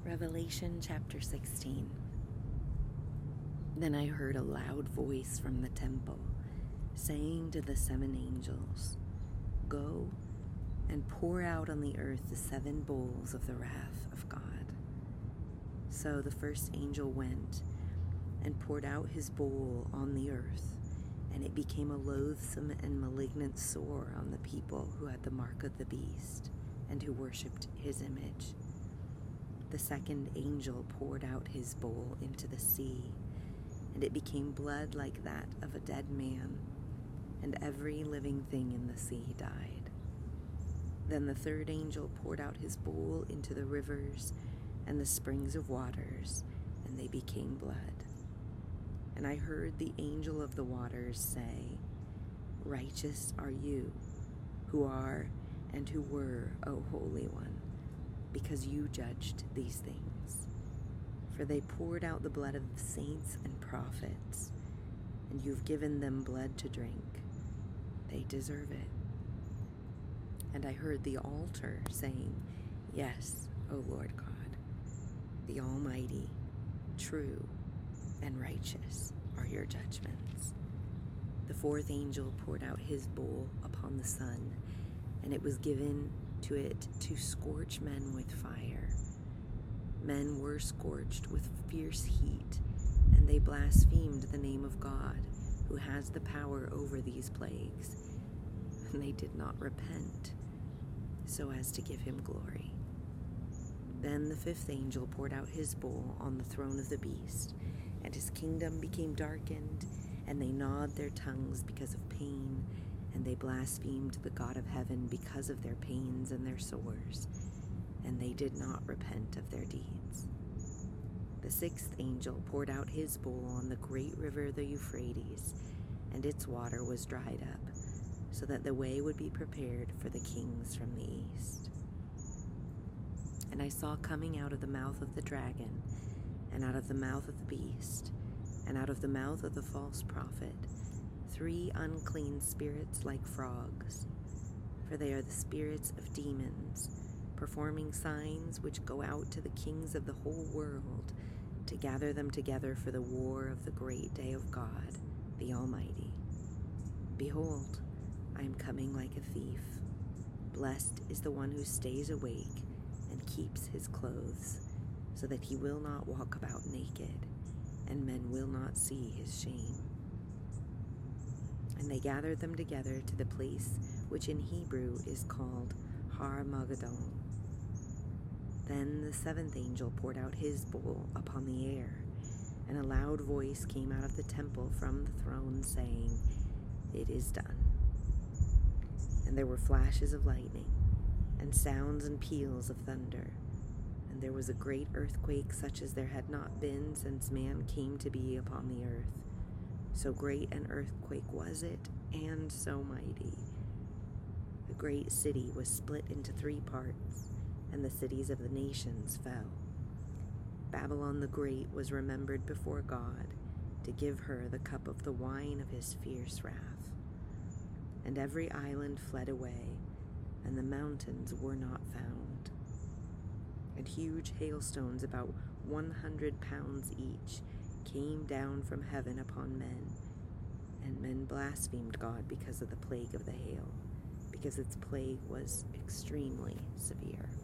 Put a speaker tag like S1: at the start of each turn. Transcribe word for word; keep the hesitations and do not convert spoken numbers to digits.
S1: Revelation chapter sixteen. Then I heard a loud voice from the temple, saying to the seven angels, "Go and pour out on the earth the seven bowls of the wrath of God." So the first angel went and poured out his bowl on the earth, and it became a loathsome and malignant sore on the people who had the mark of the beast and who worshipped his image. The second angel poured out his bowl into the sea, and it became blood like that of a dead man, and every living thing in the sea died. Then the third angel poured out his bowl into the rivers and the springs of waters, and they became blood. And I heard the angel of the waters say, "Righteous are you, who are and who were, O Holy One, because you judged these things. For they poured out the blood of saints and prophets, and you've given them blood to drink. They deserve it." And I heard the altar saying, "Yes, O Lord God, the Almighty, true and righteous are your judgments." The fourth angel poured out his bowl upon the sun, and it was given to it to scorch men with fire. Men were scorched with fierce heat, and they blasphemed the name of God, who has the power over these plagues. And they did not repent, so as to give him glory. Then the fifth angel poured out his bowl on the throne of the beast, and his kingdom became darkened, and they gnawed their tongues because of pain, and they blasphemed the God of heaven because of their pains and their sores, and they did not repent of their deeds. The sixth angel poured out his bowl on the great river the Euphrates, and its water was dried up, so that the way would be prepared for the kings from the east. And I saw coming out of the mouth of the dragon, and out of the mouth of the beast, and out of the mouth of the false prophet, three unclean spirits like frogs, for they are the spirits of demons, performing signs which go out to the kings of the whole world to gather them together for the war of the great day of God, the Almighty. Behold, I am coming like a thief. Blessed is the one who stays awake and keeps his clothes, so that he will not walk about naked, and men will not see his shame. And they gathered them together to the place which in Hebrew is called Har-Magedon. Then the seventh angel poured out his bowl upon the air, and a loud voice came out of the temple from the throne, saying, "It is done." And there were flashes of lightning, and sounds and peals of thunder, and there was a great earthquake such as there had not been since man came to be upon the earth. So great an earthquake was it, and so mighty. The great city was split into three parts, and the cities of the nations fell. Babylon the Great was remembered before God to give her the cup of the wine of his fierce wrath. And every island fled away, and the mountains were not found. And huge hailstones, about one hundred pounds each, came down from heaven upon men, and men blasphemed God because of the plague of the hail, because its plague was extremely severe.